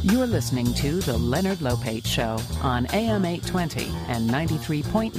You're listening to The Leonard Lopate Show on AM 820 and 93.9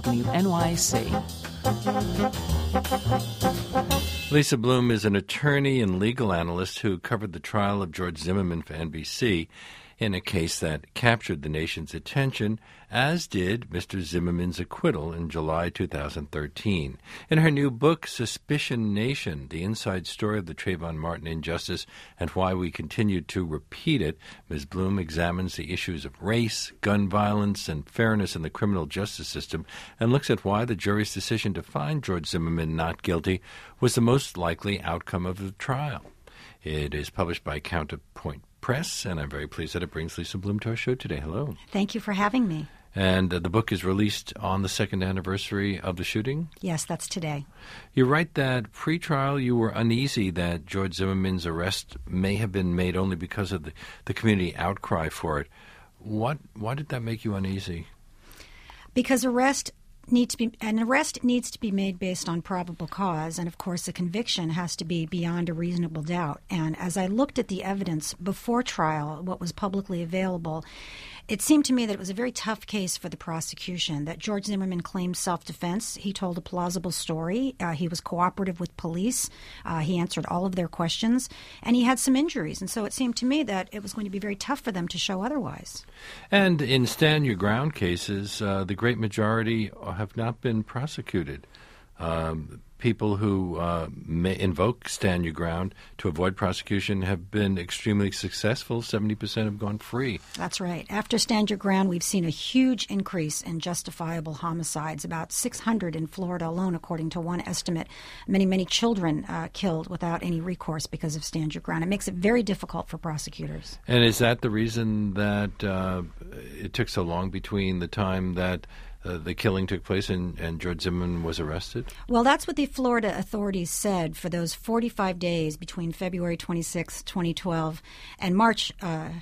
WNYC. Lisa Bloom is an attorney and legal analyst who covered the trial of George Zimmerman for NBC in a case that captured the nation's attention, as did Mr. Zimmerman's acquittal in July 2013. In her new book, Suspicion Nation, The Inside Story of the Trayvon Martin Injustice and Why We Continue to Repeat It, Ms. Bloom examines the issues of race, gun violence, and fairness in the criminal justice system and looks at why the jury's decision to find George Zimmerman not guilty was the most likely outcome of the trial. It is published by Counterpoint Press, and I'm very pleased that it brings Lisa Bloom to our show today. Hello. Thank you for having me. And the book is released on the second anniversary of the shooting? Yes, that's today. You write that pre-trial you were uneasy that George Zimmerman's arrest may have been made only because of the community outcry for it. Why did that make you uneasy? Because an arrest needs to be made based on probable cause, and of course a conviction has to be beyond a reasonable doubt. And as I looked at the evidence before trial, what was publicly available, it seemed to me that it was a very tough case for the prosecution, that George Zimmerman claimed self-defense. He told a plausible story. He was cooperative with police. He answered all of their questions, and he had some injuries. And so it seemed to me that it was going to be very tough for them to show otherwise. And in stand your ground cases, the great majority have not been prosecuted. People who may invoke stand your ground to avoid prosecution have been extremely successful. 70% have gone free. That's right. After stand your ground, we've seen a huge increase in justifiable homicides, about 600 in Florida alone, according to one estimate. Many, many children killed without any recourse because of stand your ground. It makes it very difficult for prosecutors. And is that the reason that it took so long between the time that the killing took place and George Zimmerman was arrested? Well, that's what the Florida authorities said for those 45 days between February 26, 2012 and March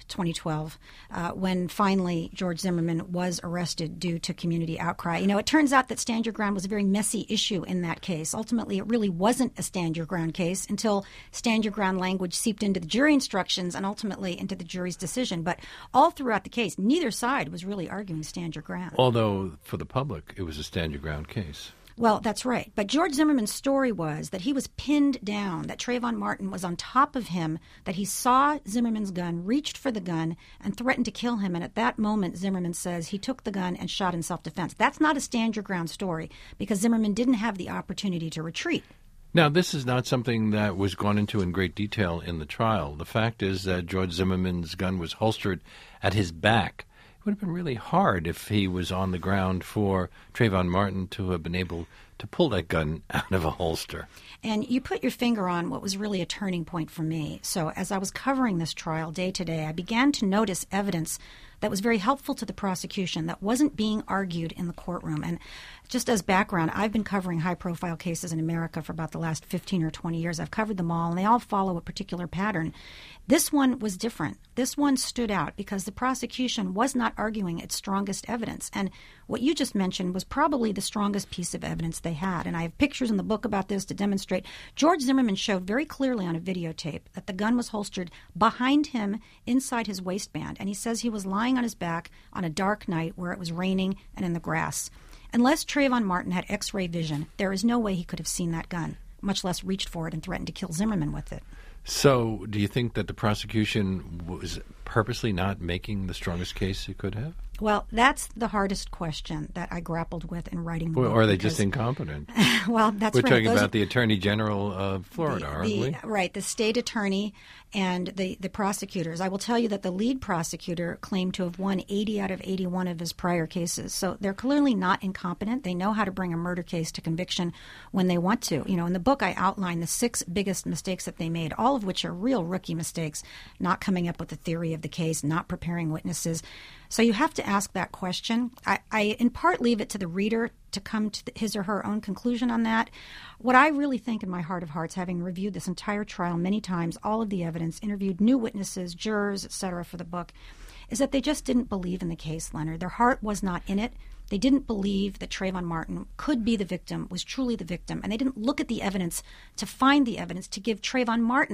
2012, when finally George Zimmerman was arrested due to community outcry. You know, it turns out that stand your ground was a very messy issue in that case. Ultimately, it really wasn't a stand your ground case until stand your ground language seeped into the jury instructions and ultimately into the jury's decision. But all throughout the case, neither side was really arguing stand your ground. Although for the public, it was a stand-your-ground case. Well, that's right. But George Zimmerman's story was that he was pinned down, that Trayvon Martin was on top of him, that he saw Zimmerman's gun, reached for the gun, and threatened to kill him. And at that moment, Zimmerman says he took the gun and shot in self-defense. That's not a stand-your-ground story because Zimmerman didn't have the opportunity to retreat. Now, this is not something that was gone into in great detail in the trial. The fact is that George Zimmerman's gun was holstered at his back. It would have been really hard if he was on the ground for Trayvon Martin to have been able to pull that gun out of a holster. And you put your finger on what was really a turning point for me. So as I was covering this trial day to day, I began to notice evidence that was very helpful to the prosecution that wasn't being argued in the courtroom. And just as background, I've been covering high-profile cases in America for about the last 15 or 20 years. I've covered them all, and they all follow a particular pattern. This one was different. This one stood out because the prosecution was not arguing its strongest evidence. And what you just mentioned was probably the strongest piece of evidence they had. And I have pictures in the book about this to demonstrate. George Zimmerman showed very clearly on a videotape that the gun was holstered behind him inside his waistband. And he says he was lying on his back on a dark night where it was raining and in the grass. Unless Trayvon Martin had X-ray vision, there is no way he could have seen that gun, much less reached for it and threatened to kill Zimmerman with it. So do you think that the prosecution was purposely not making the strongest case it could have? Well, that's the hardest question that I grappled with in writing the book. Or are they just incompetent? Well, that's We're right. talking about the Attorney General of Florida, aren't we? Right, the state attorney and the prosecutors. I will tell you that the lead prosecutor claimed to have won 80 out of 81 of his prior cases. So they're clearly not incompetent. They know how to bring a murder case to conviction when they want to. You know, in the book I outline the 6 biggest mistakes that they made, all of which are real rookie mistakes, not coming up with a theory of the case, not preparing witnesses. So you have to ask that question. I in part leave it to the reader to come to his or her own conclusion on that. What I really think in my heart of hearts, having reviewed this entire trial many times, all of the evidence, interviewed new witnesses, jurors, etc. for the book, is that they just didn't believe in the case, Leonard. Their heart was not in it. They didn't believe that Trayvon Martin could be the victim, was truly the victim, and they didn't look at the evidence to find the evidence to give Trayvon Martin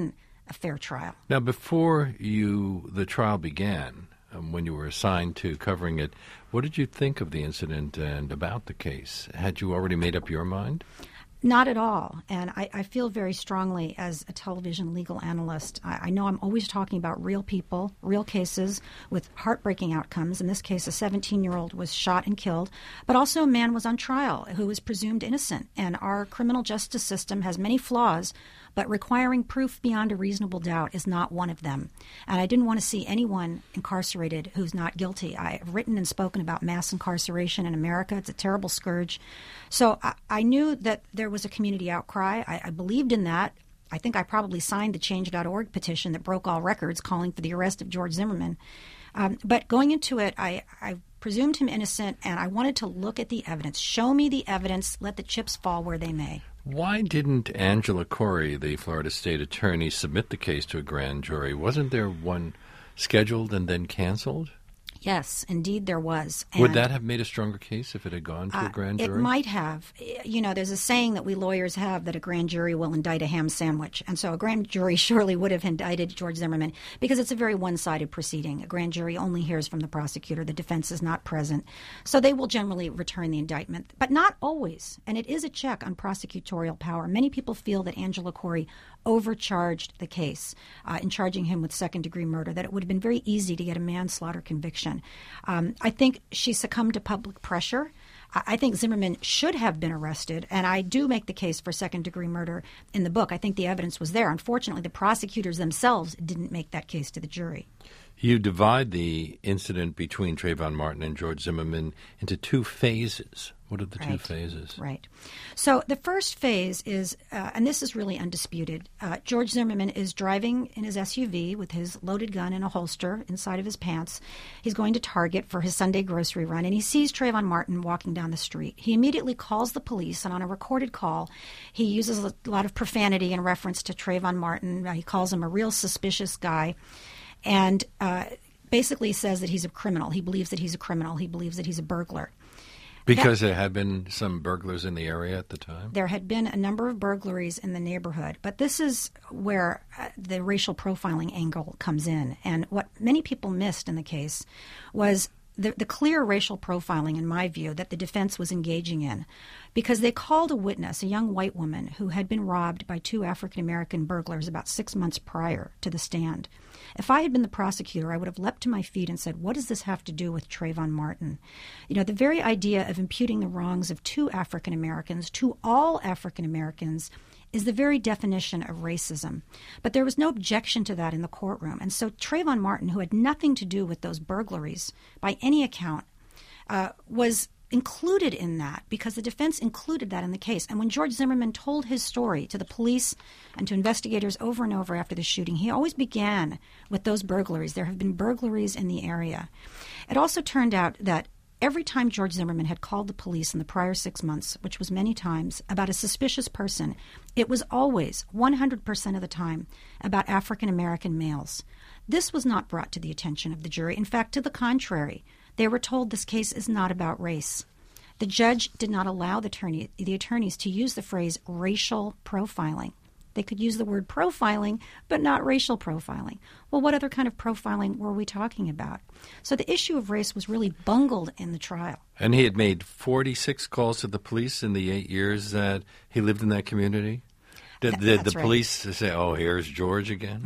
a fair trial. Now, before the trial began, when you were assigned to covering it, what did you think of the incident and about the case? Had you already made up your mind? Not at all. And I feel very strongly as a television legal analyst. I know I'm always talking about real people, real cases with heartbreaking outcomes. In this case, a 17-year-old was shot and killed, but also a man was on trial who was presumed innocent. And our criminal justice system has many flaws, but requiring proof beyond a reasonable doubt is not one of them. And I didn't want to see anyone incarcerated who's not guilty. I've written and spoken about mass incarceration in America. It's a terrible scourge. So I knew that there was a community outcry. I believed in that. I think I probably signed the Change.org petition that broke all records calling for the arrest of George Zimmerman. But going into it, I presumed him innocent, and I wanted to look at the evidence. Show me the evidence. Let the chips fall where they may. Why didn't Angela Corey, the Florida State Attorney, submit the case to a grand jury? Wasn't there one scheduled and then canceled? Yes, indeed there was. Would that have made a stronger case if it had gone to a grand jury? It might have. You know, there's a saying that we lawyers have that a grand jury will indict a ham sandwich. And so a grand jury surely would have indicted George Zimmerman because it's a very one-sided proceeding. A grand jury only hears from the prosecutor. The defense is not present. So they will generally return the indictment, but not always. And it is a check on prosecutorial power. Many people feel that Angela Corey overcharged the case in charging him with second-degree murder, that it would have been very easy to get a manslaughter conviction. I think she succumbed to public pressure. I think Zimmerman should have been arrested, and I do make the case for second-degree murder in the book. I think the evidence was there. Unfortunately, the prosecutors themselves didn't make that case to the jury. You divide the incident between Trayvon Martin and George Zimmerman into two phases. What are the two phases? Right. So the first phase is, and this is really undisputed, George Zimmerman is driving in his SUV with his loaded gun in a holster inside of his pants. He's going to Target for his Sunday grocery run, and he sees Trayvon Martin walking down the street. He immediately calls the police, and on a recorded call, he uses a lot of profanity in reference to Trayvon Martin. He calls him a real suspicious guy. And basically says that he's a criminal. He believes that he's a criminal. He believes that he's a burglar. Because there had been some burglars in the area at the time? There had been a number of burglaries in the neighborhood. But this is where the racial profiling angle comes in. And what many people missed in the case was the clear racial profiling, in my view, that the defense was engaging in. Because they called a witness, a young white woman, who had been robbed by two African-American burglars about 6 months prior, to the stand. If I had been the prosecutor, I would have leapt to my feet and said, what does this have to do with Trayvon Martin? You know, the very idea of imputing the wrongs of two African Americans to all African Americans is the very definition of racism. But there was no objection to that in the courtroom. And so Trayvon Martin, who had nothing to do with those burglaries by any account, was included in that because the defense included that in the case. And when George Zimmerman told his story to the police and to investigators over and over after the shooting, he always began with those burglaries. There have been burglaries in the area. It also turned out that every time George Zimmerman had called the police in the prior 6 months, which was many times, about a suspicious person, it was always, 100% of the time, about African-American males. This was not brought to the attention of the jury. In fact, to the contrary, they were told this case is not about race. The judge did not allow the attorneys to use the phrase racial profiling. They could use the word profiling, but not racial profiling. Well, what other kind of profiling were we talking about? So the issue of race was really bungled in the trial. And he had made 46 calls to the police in the 8 years that he lived in that community? Did the police say, oh, here's George again?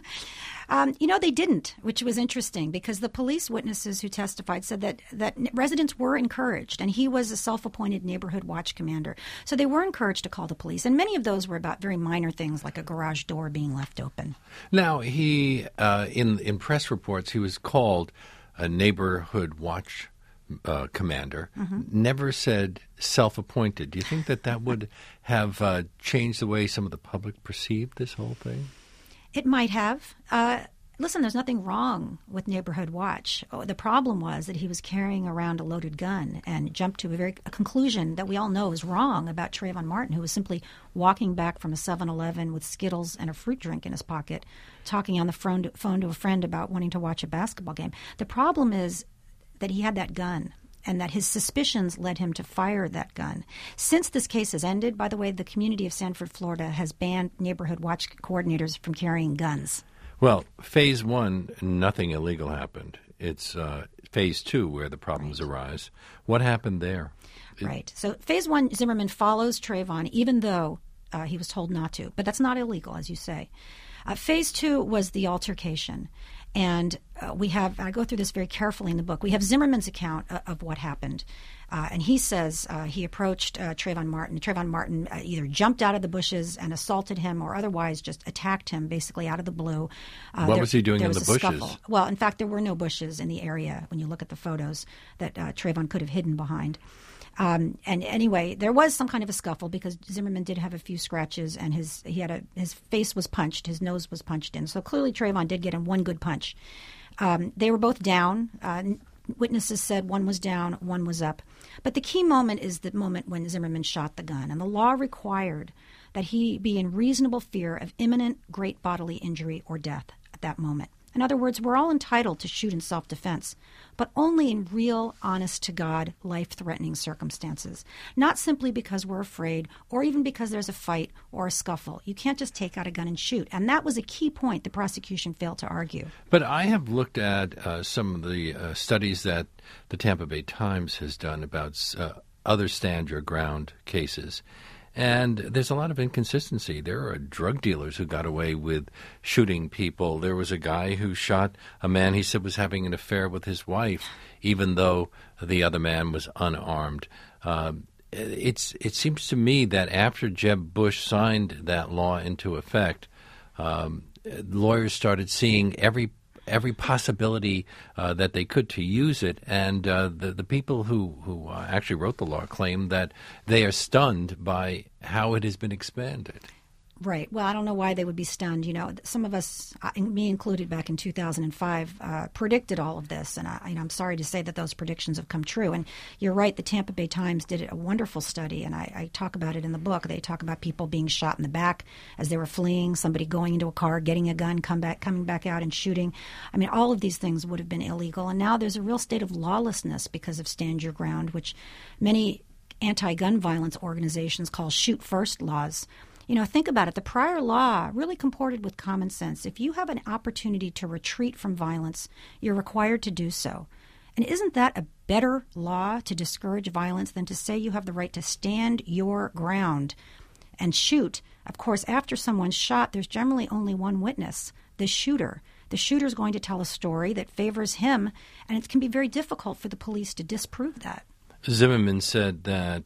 They didn't, which was interesting because the police witnesses who testified said that residents were encouraged, and he was a self-appointed neighborhood watch commander. So they were encouraged to call the police, and many of those were about very minor things like a garage door being left open. Now, he, in press reports, he was called a neighborhood watch commander, never said self-appointed. Do you think that would have changed the way some of the public perceived this whole thing? It might have. Listen, there's nothing wrong with Neighborhood Watch. The problem was that he was carrying around a loaded gun and jumped to a conclusion that we all know is wrong about Trayvon Martin, who was simply walking back from a 7-Eleven with Skittles and a fruit drink in his pocket, talking on the phone to a friend about wanting to watch a basketball game. The problem is that he had that gun. and that his suspicions led him to fire that gun. Since this case has ended, by the way, the community of Sanford, Florida, has banned neighborhood watch coordinators from carrying guns. Well, phase one, nothing illegal happened. It's phase two where the problems arise. What happened there? Right. So phase one, Zimmerman follows Trayvon, even though he was told not to. But that's not illegal, as you say. Phase two was the altercation. And I go through this very carefully in the book. We have Zimmerman's account of what happened. And he says he approached Trayvon Martin. Trayvon Martin either jumped out of the bushes and assaulted him or otherwise just attacked him basically out of the blue. What was he doing in the bushes? Scuffle. Well, in fact, there were no bushes in the area when you look at the photos that Trayvon could have hidden behind. And anyway, there was some kind of a scuffle because Zimmerman did have a few scratches and his face was punched, his nose was punched in. So clearly Trayvon did get him one good punch. They were both down. Witnesses said one was down, one was up. But the key moment is the moment when Zimmerman shot the gun. And the law required that he be in reasonable fear of imminent great bodily injury or death at that moment. In other words, we're all entitled to shoot in self-defense, but only in real, honest-to-God, life-threatening circumstances. Not simply because we're afraid or even because there's a fight or a scuffle. You can't just take out a gun and shoot. And that was a key point the prosecution failed to argue. But I have looked at some of the studies that the Tampa Bay Times has done about other stand-your-ground cases. And there's a lot of inconsistency. There are drug dealers who got away with shooting people. There was a guy who shot a man he said was having an affair with his wife, even though the other man was unarmed. It seems to me that after Jeb Bush signed that law into effect, lawyers started seeing every possibility that they could to use it, and the people who actually wrote the law claim that they are stunned by how it has been expanded. Right. Well, I don't know why they would be stunned. You know, some of us, me included, back in 2005, predicted all of this. And I'm sorry to say that those predictions have come true. And you're right, the Tampa Bay Times did a wonderful study, and I talk about it in the book. They talk about people being shot in the back as they were fleeing, somebody going into a car, getting a gun, coming back out and shooting. I mean, all of these things would have been illegal. And now there's a real state of lawlessness because of Stand Your Ground, which many anti-gun violence organizations call shoot first laws. You know, think about it. The prior law really comported with common sense. If you have an opportunity to retreat from violence, you're required to do so. And isn't that a better law to discourage violence than to say you have the right to stand your ground and shoot? Of course, after someone's shot, there's generally only one witness, the shooter. The shooter's going to tell a story that favors him, and it can be very difficult for the police to disprove that. Zimmerman said that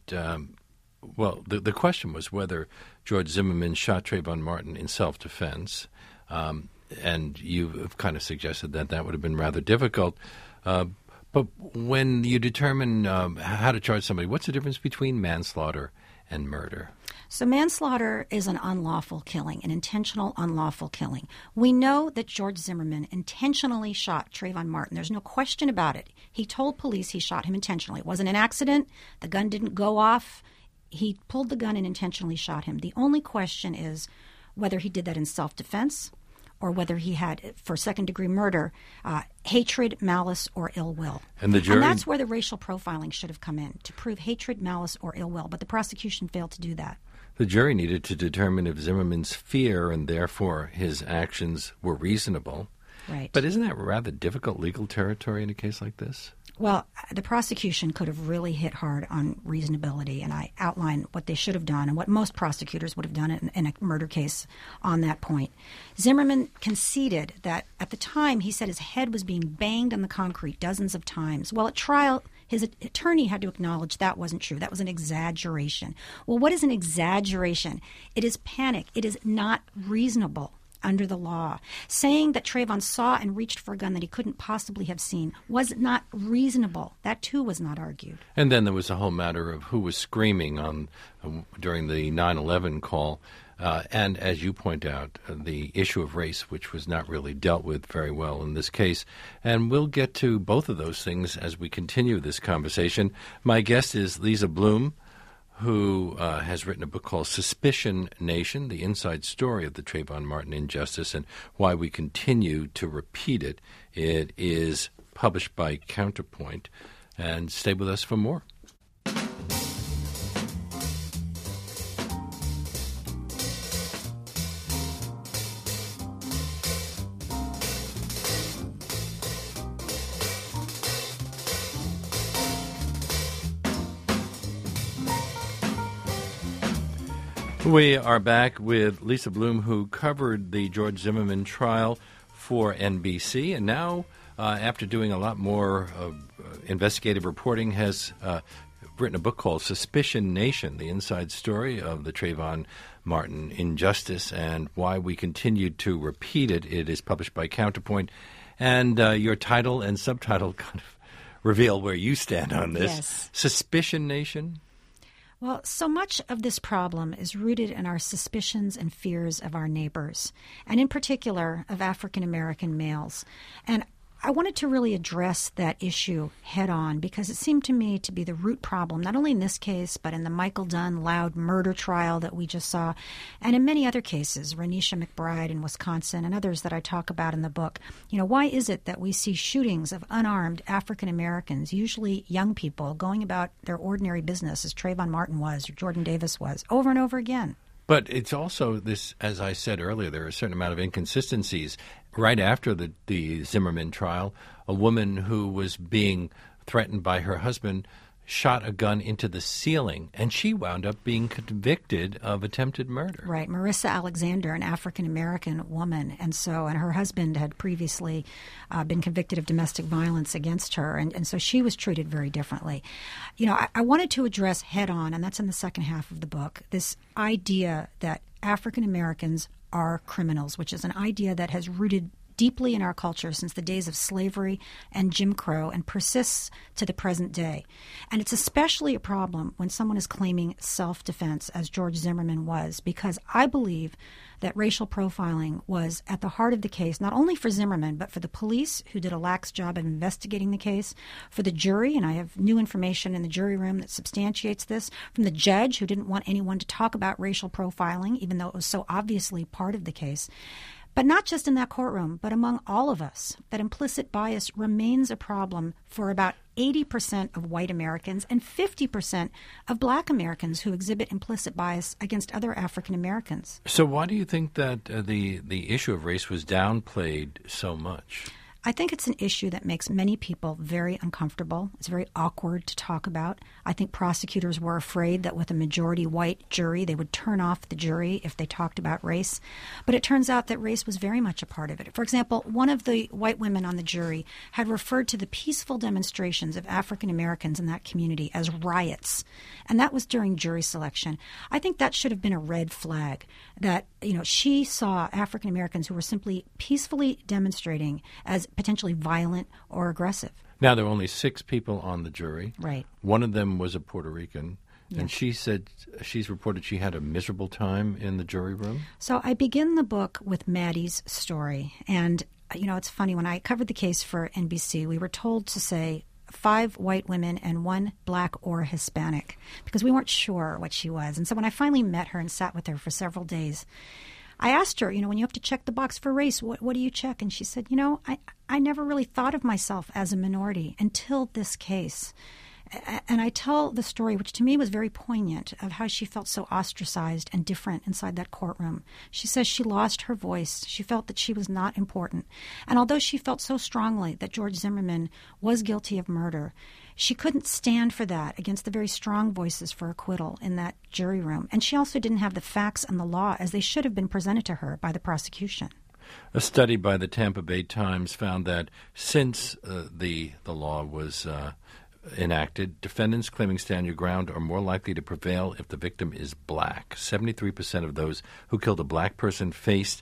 the question was whether George Zimmerman shot Trayvon Martin in self-defense, and you have kind of suggested that would have been rather difficult. But when you determine how to charge somebody, what's the difference between manslaughter and murder? So manslaughter is an unlawful killing, an intentional unlawful killing. We know that George Zimmerman intentionally shot Trayvon Martin. There's no question about it. He told police he shot him intentionally. It wasn't an accident. The gun didn't go off. He pulled the gun and intentionally shot him. The only question is whether he did that in self-defense or whether he had, for second-degree murder, hatred, malice, or ill will. And the jury... And that's where the racial profiling should have come in, to prove hatred, malice, or ill will. But the prosecution failed to do that. The jury needed to determine if Zimmerman's fear and therefore his actions were reasonable. Right. But isn't that rather difficult legal territory in a case like this? Well, the prosecution could have really hit hard on reasonability, and I outline what they should have done and what most prosecutors would have done in a murder case on that point. Zimmerman conceded that at the time he said his head was being banged on the concrete dozens of times. Well, at trial, his attorney had to acknowledge that wasn't true. That was an exaggeration. Well, what is an exaggeration? It is panic. It is not reasonable under the law. Saying that Trayvon saw and reached for a gun that he couldn't possibly have seen was not reasonable. That, too, was not argued. And then there was a whole matter of who was screaming during the 9/11 call. And as you point out, the issue of race, which was not really dealt with very well in this case. And we'll get to both of those things as we continue this conversation. My guest is Lisa Bloom, who has written a book called Suspicion Nation, the inside story of the Trayvon Martin injustice and why we continue to repeat it. It is published by Counterpoint. And stay with us for more. We are back with Lisa Bloom, who covered the George Zimmerman trial for NBC, and now, after doing a lot more investigative reporting, has written a book called Suspicion Nation, the inside story of the Trayvon Martin injustice and why we continued to repeat it. It is published by Counterpoint, and your title and subtitle kind of reveal where you stand on this. Yes. Suspicion Nation? Well, so much of this problem is rooted in our suspicions and fears of our neighbors, and in particular of African American males. And I wanted to really address that issue head on because it seemed to me to be the root problem, not only in this case, but in the Michael Dunn Loud murder trial that we just saw, and in many other cases, Renisha McBride in Wisconsin and others that I talk about in the book. You know, why is it that we see shootings of unarmed African Americans, usually young people, going about their ordinary business as Trayvon Martin was or Jordan Davis was, over and over again? But it's also this, as I said earlier, there are a certain amount of inconsistencies. Right after the Zimmerman trial, a woman who was being threatened by her husband shot a gun into the ceiling, and she wound up being convicted of attempted murder. Right. Marissa Alexander, an African-American woman, and her husband had previously been convicted of domestic violence against her, and so she was treated very differently. You know, I wanted to address head-on, and that's in the second half of the book, this idea that African-Americans are criminals, which is an idea that has rooted deeply in our culture since the days of slavery and Jim Crow and persists to the present day. And it's especially a problem when someone is claiming self-defense, as George Zimmerman was, because I believe that racial profiling was at the heart of the case, not only for Zimmerman, but for the police, who did a lax job of investigating the case, for the jury, and I have new information in the jury room that substantiates this, from the judge, who didn't want anyone to talk about racial profiling, even though it was so obviously part of the case. But not just in that courtroom, but among all of us, that implicit bias remains a problem for about 80% of white Americans and 50% of black Americans who exhibit implicit bias against other African Americans. So why do you think that the issue of race was downplayed so much? I think it's an issue that makes many people very uncomfortable. It's very awkward to talk about. I think prosecutors were afraid that with a majority white jury, they would turn off the jury if they talked about race. But it turns out that race was very much a part of it. For example, one of the white women on the jury had referred to the peaceful demonstrations of African Americans in that community as riots. And that was during jury selection. I think that should have been a red flag, that, you know, she saw African Americans who were simply peacefully demonstrating as potentially violent or aggressive. Now, there were only 6 people on the jury. Right. One of them was a Puerto Rican. Yes. And she said she's reported she had a miserable time in the jury room. So I begin the book with Maddie's story. And, you know, it's funny. When I covered the case for NBC, we were told to say 5 white women and 1 black or Hispanic because we weren't sure what she was. And so when I finally met her and sat with her for several days, I asked her, you know, when you have to check the box for race, what do you check? And she said, you know, I never really thought of myself as a minority until this case. And I tell the story, which to me was very poignant, of how she felt so ostracized and different inside that courtroom. She says she lost her voice. She felt that she was not important. And although she felt so strongly that George Zimmerman was guilty of murder, she couldn't stand for that against the very strong voices for acquittal in that jury room. And she also didn't have the facts and the law as they should have been presented to her by the prosecution. A study by the Tampa Bay Times found that since the law was enacted, defendants claiming stand your ground are more likely to prevail if the victim is black. 73% of those who killed a black person faced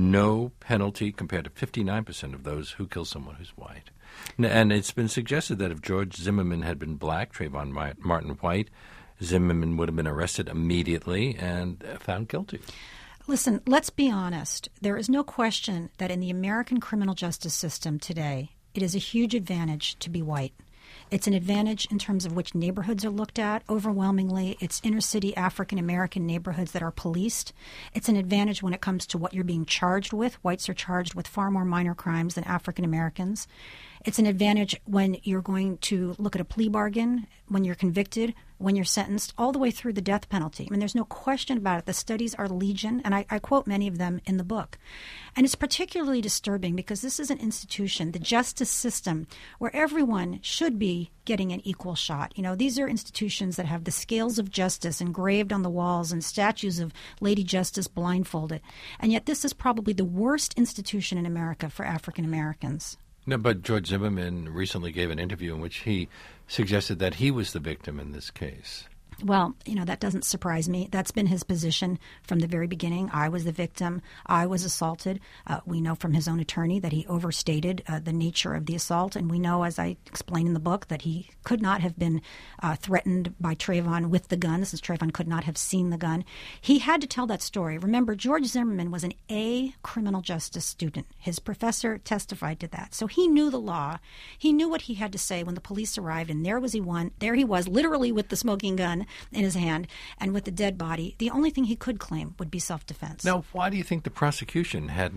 no penalty compared to 59% of those who killed someone who's white. And it's been suggested that if George Zimmerman had been black, Trayvon Martin white, Zimmerman would have been arrested immediately and found guilty. Listen, let's be honest. There is no question that in the American criminal justice system today, it is a huge advantage to be white. It's an advantage in terms of which neighborhoods are looked at. Overwhelmingly, it's inner-city African-American neighborhoods that are policed. It's an advantage when it comes to what you're being charged with. Whites are charged with far more minor crimes than African-Americans. It's an advantage when you're going to look at a plea bargain, when you're convicted, when you're sentenced, all the way through the death penalty. I mean, there's no question about it. The studies are legion, and I quote many of them in the book. And it's particularly disturbing because this is an institution, the justice system, where everyone should be getting an equal shot. You know, these are institutions that have the scales of justice engraved on the walls and statues of Lady Justice blindfolded. And yet this is probably the worst institution in America for African Americans. No, but George Zimmerman recently gave an interview in which he suggested that he was the victim in this case. Well, you know, that doesn't surprise me. That's been his position from the very beginning. I was the victim. I was assaulted. We know from his own attorney that he overstated the nature of the assault. And we know, as I explain in the book, that he could not have been threatened by Trayvon with the gun, since Trayvon could not have seen the gun. He had to tell that story. Remember, George Zimmerman was an A criminal justice student. His professor testified to that. So he knew the law. He knew what he had to say when the police arrived. And there he was, literally with the smoking gun in his hand and with the dead body. The only thing he could claim would be self-defense. Now, why do you think the prosecution had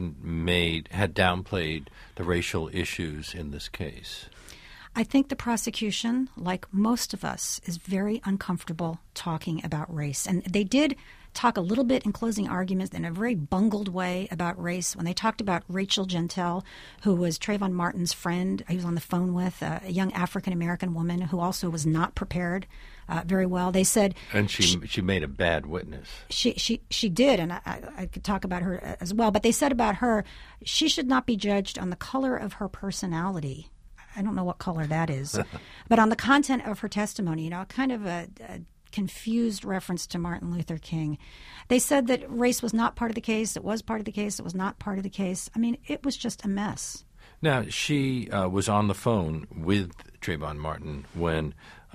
downplayed the racial issues in this case? I think the prosecution, like most of us, is very uncomfortable talking about race. And they did talk a little bit in closing arguments in a very bungled way about race. When they talked about Rachel Gentile, who was Trayvon Martin's friend, he was on the phone with, a young African-American woman who also was not prepared very well. They said... And she made a bad witness. She did, and I could talk about her as well. But they said about her, she should not be judged on the color of her personality. I don't know what color that is. But on the content of her testimony, you know, kind of a confused reference to Martin Luther King. They said that race was not part of the case. It was part of the case. It was not part of the case. I mean, it was just a mess. Now, she was on the phone with Trayvon Martin when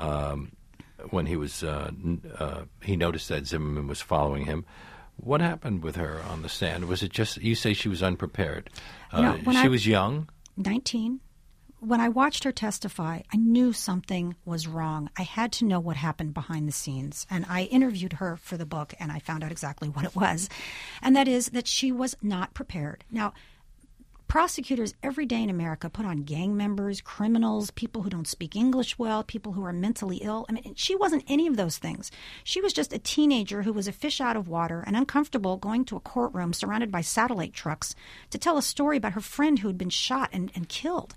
he was he noticed that Zimmerman was following him. What happened with her on the stand? Was it just, you say she was unprepared? She was young? 19. When I watched her testify, I knew something was wrong. I had to know what happened behind the scenes. And I interviewed her for the book, and I found out exactly what it was. And that is that she was not prepared. Now, prosecutors every day in America put on gang members, criminals, people who don't speak English well, people who are mentally ill. I mean, she wasn't any of those things. She was just a teenager who was a fish out of water and uncomfortable going to a courtroom surrounded by satellite trucks to tell a story about her friend who had been shot and killed.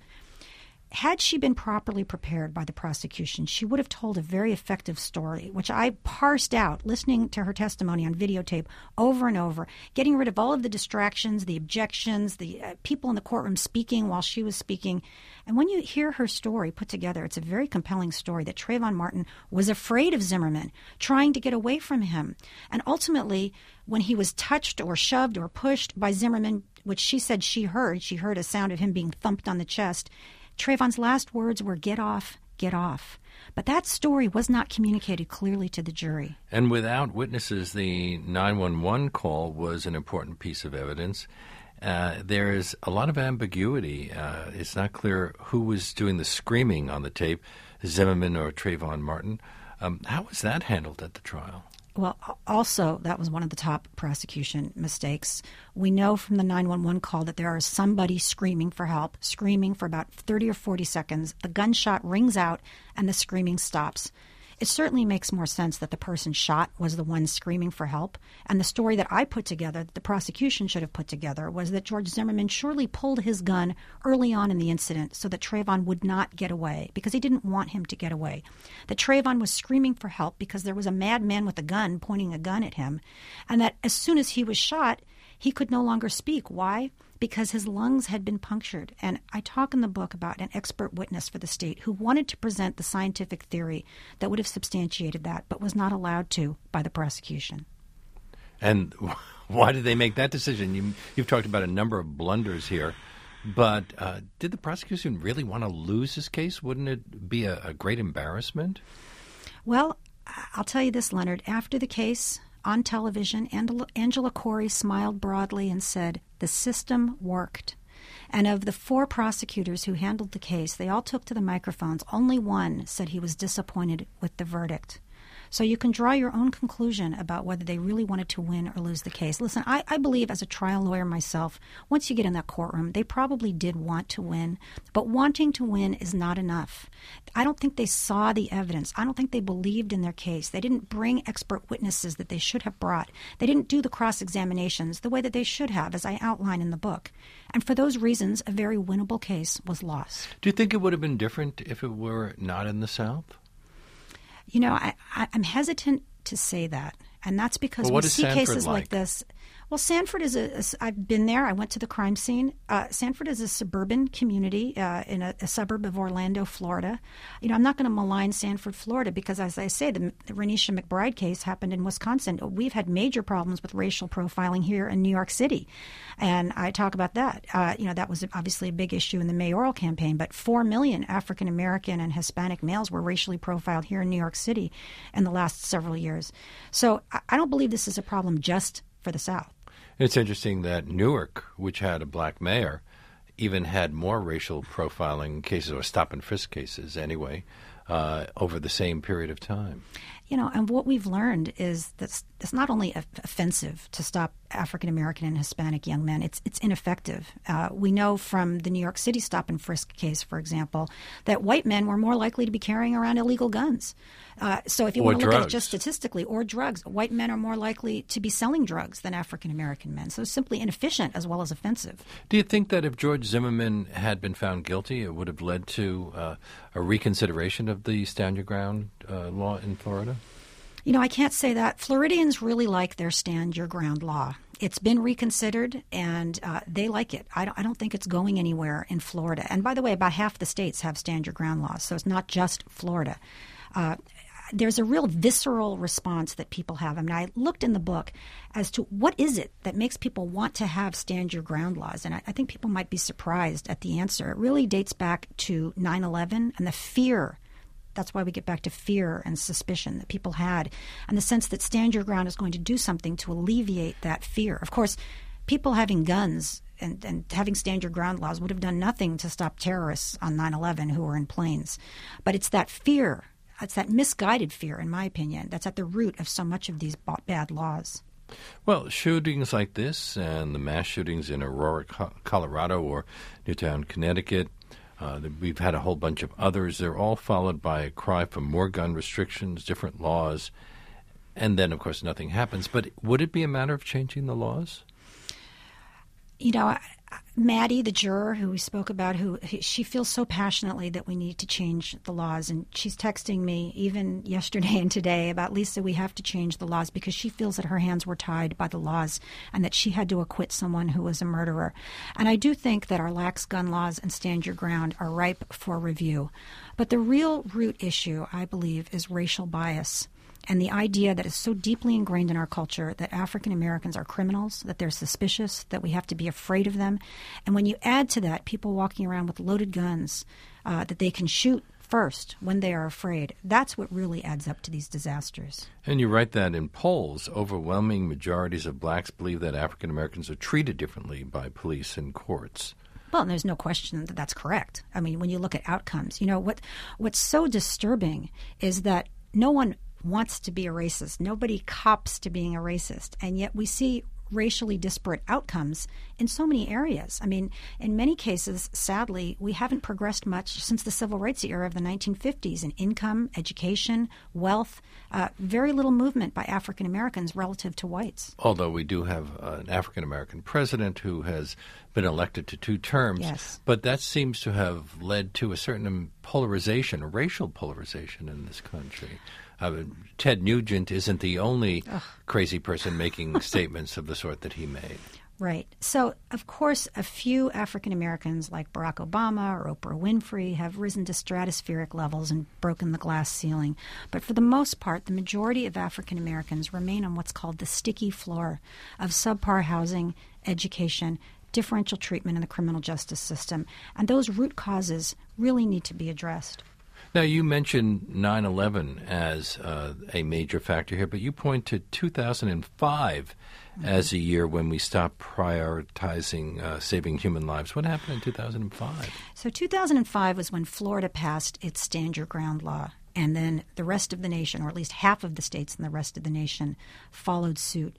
Had she been properly prepared by the prosecution, she would have told a very effective story, which I parsed out, listening to her testimony on videotape over and over, getting rid of all of the distractions, the objections, the people in the courtroom speaking while she was speaking. And when you hear her story put together, it's a very compelling story that Trayvon Martin was afraid of Zimmerman, trying to get away from him. And ultimately, when he was touched or shoved or pushed by Zimmerman, which she said she heard a sound of him being thumped on the chest, Trayvon's last words were, "Get off, get off." But that story was not communicated clearly to the jury. And without witnesses, the 911 call was an important piece of evidence. There is a lot of ambiguity. It's not clear who was doing the screaming on the tape, Zimmerman or Trayvon Martin. How was that handled at the trial? Well, also, that was one of the top prosecution mistakes. We know from the 911 call that there is somebody screaming for help, screaming for about 30 or 40 seconds. The gunshot rings out and the screaming stops. It certainly makes more sense that the person shot was the one screaming for help. And the story that I put together, that the prosecution should have put together, was that George Zimmerman surely pulled his gun early on in the incident so that Trayvon would not get away, because he didn't want him to get away. That Trayvon was screaming for help because there was a madman with a gun pointing a gun at him. And that as soon as he was shot, he could no longer speak. Why? Because his lungs had been punctured. And I talk in the book about an expert witness for the state who wanted to present the scientific theory that would have substantiated that, but was not allowed to by the prosecution. And why did they make that decision? You've talked about a number of blunders here, but did the prosecution really want to lose this case? Wouldn't it be a great embarrassment? Well, I'll tell you this, Leonard. After the case, on television, Angela Corey smiled broadly and said, "The system worked." And of the 4 prosecutors who handled the case, they all took to the microphones. Only one said he was disappointed with the verdict. So you can draw your own conclusion about whether they really wanted to win or lose the case. Listen, I believe as a trial lawyer myself, once you get in that courtroom, they probably did want to win, but wanting to win is not enough. I don't think they saw the evidence. I don't think they believed in their case. They didn't bring expert witnesses that they should have brought. They didn't do the cross-examinations the way that they should have, as I outline in the book. And for those reasons, a very winnable case was lost. Do you think it would have been different if it were not in the South? You know, I'm hesitant to say that. And that's because we see cases like this. Well, Sanford is I've been there. I went to the crime scene. Sanford is a suburban community in a suburb of Orlando, Florida. You know, I'm not going to malign Sanford, Florida, because, as I say, the Renisha McBride case happened in Wisconsin. We've had major problems with racial profiling here in New York City, and I talk about that. You know, that was obviously a big issue in the mayoral campaign, but 4 million African American and Hispanic males were racially profiled here in New York City in the last several years. So I don't believe this is a problem just for the South. It's interesting that Newark, which had a black mayor, even had more racial profiling cases, or stop and frisk cases anyway, over the same period of time. You know, and what we've learned is that it's not only offensive to stop African American and Hispanic young men, it's ineffective. We know from the New York City stop and frisk case, for example, that white men were more likely to be carrying around illegal guns. So if you want to look at it just statistically, or drugs, white men are more likely to be selling drugs than African American men. So it's simply inefficient as well as offensive. Do you think that if George Zimmerman had been found guilty, it would have led to a reconsideration of the stand your ground law in Florida? You know, I can't say that. Floridians really like their stand your ground law. It's been reconsidered, and they like it. I don't think it's going anywhere in Florida. And by the way, about half the states have stand your ground laws, so it's not just Florida. There's a real visceral response that people have. I mean, I looked in the book as to what is it that makes people want to have stand your ground laws, and I think people might be surprised at the answer. It really dates back to 9/11 and the fear. That's why we get back to fear and suspicion that people had, and the sense that stand your ground is going to do something to alleviate that fear. Of course, people having guns and having stand your ground laws would have done nothing to stop terrorists on 9/11 who were in planes. But it's that fear, it's that misguided fear, in my opinion, that's at the root of so much of these bad laws. Well, shootings like this and the mass shootings in Aurora, Colorado, or Newtown, Connecticut, we've had a whole bunch of others. They're all followed by a cry for more gun restrictions, different laws, and then, of course, nothing happens. But would it be a matter of changing the laws? You know, Maddie, the juror who we spoke about, she feels so passionately that we need to change the laws. And she's texting me even yesterday and today about, Lisa, we have to change the laws, because she feels that her hands were tied by the laws and that she had to acquit someone who was a murderer. And I do think that our lax gun laws and stand your ground are ripe for review. But the real root issue, I believe, is racial bias. And the idea that is so deeply ingrained in our culture that African Americans are criminals, that they're suspicious, that we have to be afraid of them. And when you add to that people walking around with loaded guns that they can shoot first when they are afraid, that's what really adds up to these disasters. And you write that in polls, overwhelming majorities of blacks believe that African Americans are treated differently by police and courts. Well, and there's no question that that's correct. I mean, when you look at outcomes, you know, what's so disturbing is that no one wants to be a racist. Nobody cops to being a racist. And yet we see racially disparate outcomes in so many areas. I mean, in many cases, sadly, we haven't progressed much since the civil rights era of the 1950s in income, education, wealth, very little movement by African Americans relative to whites. Although we do have an African American president who has been elected to 2 terms. Yes. But that seems to have led to a certain polarization, a racial polarization in this country. Ted Nugent isn't the only crazy person making statements of the sort that he made. Right. So, of course, a few African Americans like Barack Obama or Oprah Winfrey have risen to stratospheric levels and broken the glass ceiling. But for the most part, the majority of African Americans remain on what's called the sticky floor of subpar housing, education, differential treatment in the criminal justice system. And those root causes really need to be addressed. Now, you mentioned 9/11 as a major factor here, but you point to 2005 as a year when we stopped prioritizing saving human lives. What happened in 2005? So 2005 was when Florida passed its Stand Your Ground law. And then the rest of the nation, or at least half of the states in the rest of the nation, followed suit.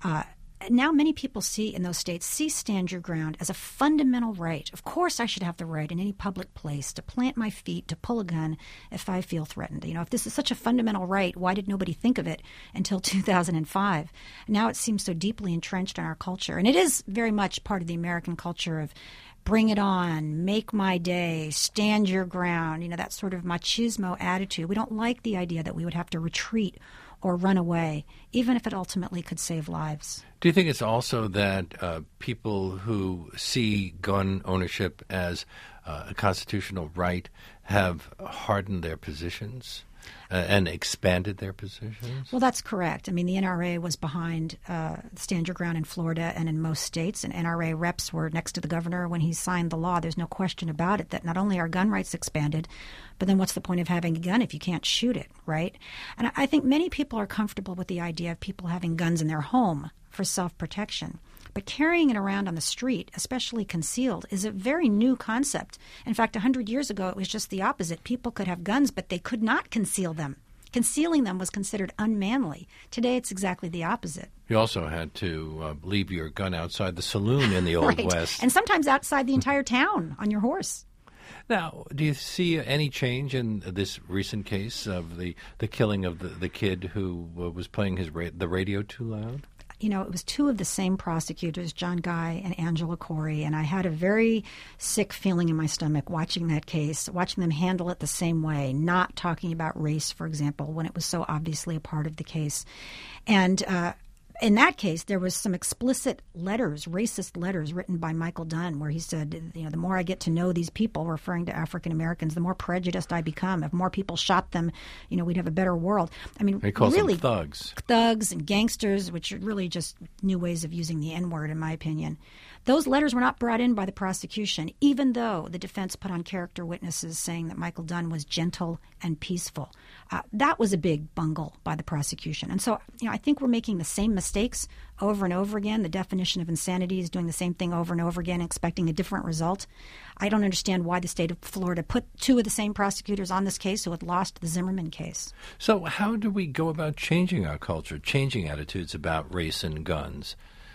Now many people in those states stand your ground as a fundamental right. Of course I should have the right in any public place to plant my feet, to pull a gun if I feel threatened. If this is such a fundamental right, why did nobody think of it until 2005? Now it seems so deeply entrenched in our culture. And it is very much part of the American culture of bring it on, make my day, stand your ground, that sort of machismo attitude. We don't like the idea that we would have to retreat or run away, even if it ultimately could save lives. Do you think it's also that people who see gun ownership as a constitutional right have hardened their positions and expanded their positions? Well, that's correct. I mean, the NRA was behind Stand Your Ground in Florida and in most states, and NRA reps were next to the governor when he signed the law. There's no question about it that not only are gun rights expanded, but then what's the point of having a gun if you can't shoot it, right? And I think many people are comfortable with the idea of people having guns in their home for self-protection. But carrying it around on the street, especially concealed, is a very new concept. In fact, 100 years ago, it was just the opposite. People could have guns, but they could not conceal them. Concealing them was considered unmanly. Today, it's exactly the opposite. You also had to leave your gun outside the saloon in the Old right. West. And sometimes outside the entire town on your horse. Now, do you see any change in this recent case of the killing of the kid who was playing the radio too loud? It was two of the same prosecutors, John Guy and Angela Corey, and I had a very sick feeling in my stomach watching that case, watching them handle it the same way, not talking about race, for example, when it was so obviously a part of the case. And in that case, there was some explicit letters, racist letters written by Michael Dunn, where he said, the more I get to know these people, referring to African Americans, the more prejudiced I become. If more people shot them, we'd have a better world. I mean, he calls really, them thugs. Thugs and gangsters, which are really just new ways of using the N-word, in my opinion. Those letters were not brought in by the prosecution, even though the defense put on character witnesses saying that Michael Dunn was gentle and peaceful. That was a big bungle by the prosecution. And so, I think we're making the same mistakes over and over again. The definition of insanity is doing the same thing over and over again, expecting a different result. I don't understand why the state of Florida put two of the same prosecutors on this case who had lost the Zimmerman case. So how do we go about changing our culture, changing attitudes about race and guns?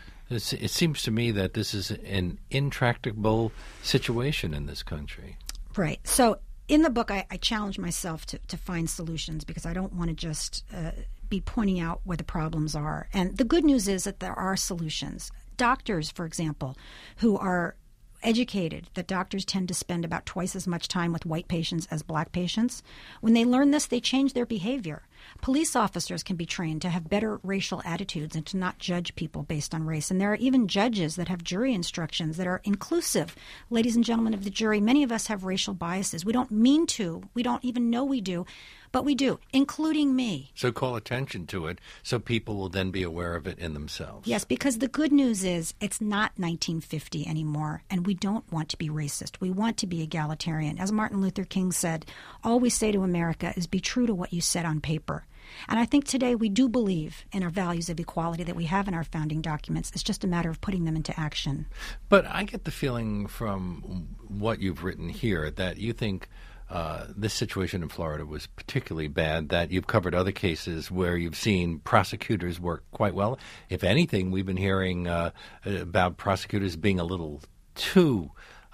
It seems to me that this is an intractable situation in this country. Right. So in the book, I challenge myself to find solutions because I don't want to just be pointing out where the problems are. And the good news is that there are solutions. Doctors, for example, who are educated that doctors tend to spend about twice as much time with white patients as black patients. When they learn this, they change their behavior. Police officers can be trained to have better racial attitudes and to not judge people based on race. And there are even judges that have jury instructions that are inclusive. Ladies and gentlemen of the jury, many of us have racial biases. We don't mean to. We don't even know we do. But we do, including me. So call attention to it so people will then be aware of it in themselves. Yes, because the good news is it's not 1950 anymore, and we don't want to be racist. We want to be egalitarian. As Martin Luther King said, all we say to America is be true to what you said on paper. And I think today we do believe in our values of equality that we have in our founding documents. It's just a matter of putting them into action. But I get the feeling from what you've written here that you think this situation in Florida was particularly bad, that you've covered other cases where you've seen prosecutors work quite well. If anything, we've been hearing about prosecutors being a little too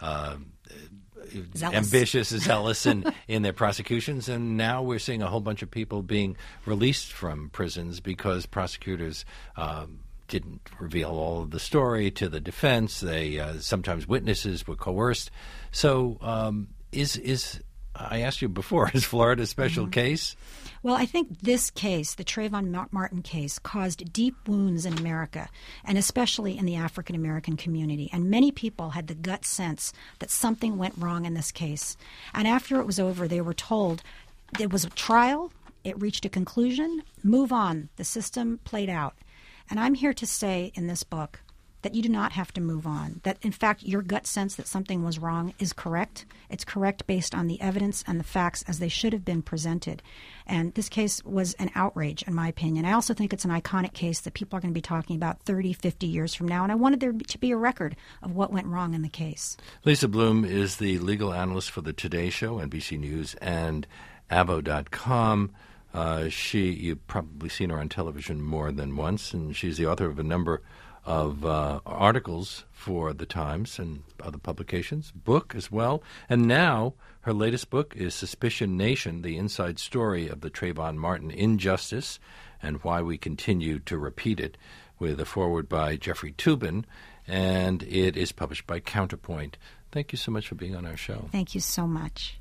ambitious, zealous in their prosecutions, and now we're seeing a whole bunch of people being released from prisons because prosecutors didn't reveal all of the story to the defense. They sometimes witnesses were coerced. So I asked you before, is Florida a special case? Well, I think this case, the Trayvon Martin case, caused deep wounds in America, and especially in the African American community. And many people had the gut sense that something went wrong in this case. And after it was over, they were told it was a trial, it reached a conclusion, move on. The system played out. And I'm here to say in this book that you do not have to move on, that, in fact, your gut sense that something was wrong is correct. It's correct based on the evidence and the facts as they should have been presented. And this case was an outrage, in my opinion. I also think it's an iconic case that people are going to be talking about 30, 50 years from now, and I wanted there to be a record of what went wrong in the case. Lisa Bloom is the legal analyst for the Today Show, NBC News, and AVO.com. You've probably seen her on television more than once, and she's the author of a number of articles for The Times and other publications, book as well. And now her latest book is Suspicion Nation, the inside story of the Trayvon Martin injustice and why we continue to repeat it, with a foreword by Jeffrey Toobin, and it is published by Counterpoint. Thank you so much for being on our show. Thank you so much.